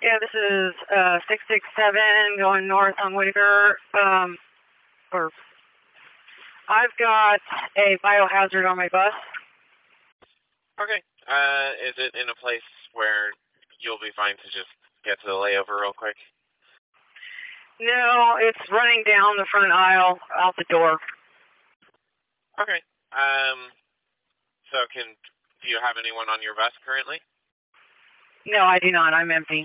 Yeah, this is 667 going north on Whitaker. Or I've got a biohazard on my bus. Okay. Is it in a place where you'll be fine to just get to the layover real quick? No, it's running down the front aisle out the door. Okay. So do you have anyone on your bus currently? No, I do not. I'm empty.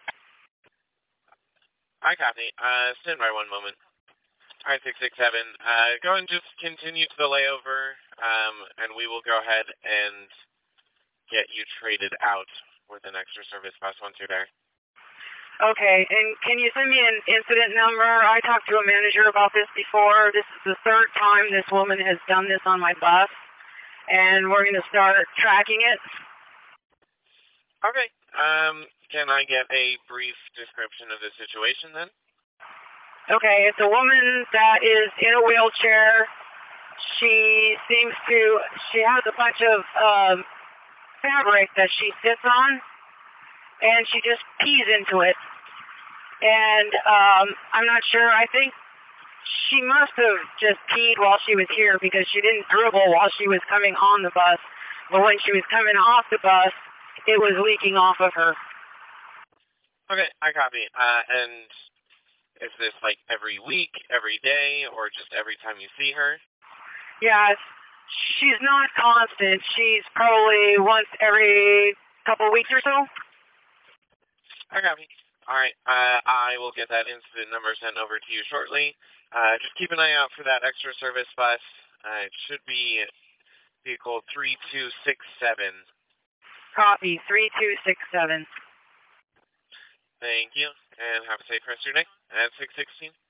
I copy. Stand by one moment. All right, 667. Go and just continue to the layover, and we will go ahead and get you traded out with an extra service bus once you're there. Okay, and can you send me an incident number? I talked to a manager about this before. This is the third time this woman has done this on my bus, and we're going to start tracking it. Okay. Can I get a brief description of the situation then? Okay, it's a woman that is in a wheelchair. She has a bunch of fabric that she sits on, and she just pees into it. And I'm not sure. I think she must have just peed while she was here because she didn't dribble while she was coming on the bus. But when she was coming off the bus, it was leaking off of her. Okay, I copy. And is this like every week, every day, or just every time you see her? Yeah, she's not constant. She's probably once every couple weeks or so. I copy. All right, I will get that incident number sent over to you shortly. Just keep an eye out for that extra service bus. It should be vehicle 3267. Copy, 3267. Thank you, and have a safe rest of your day at 616.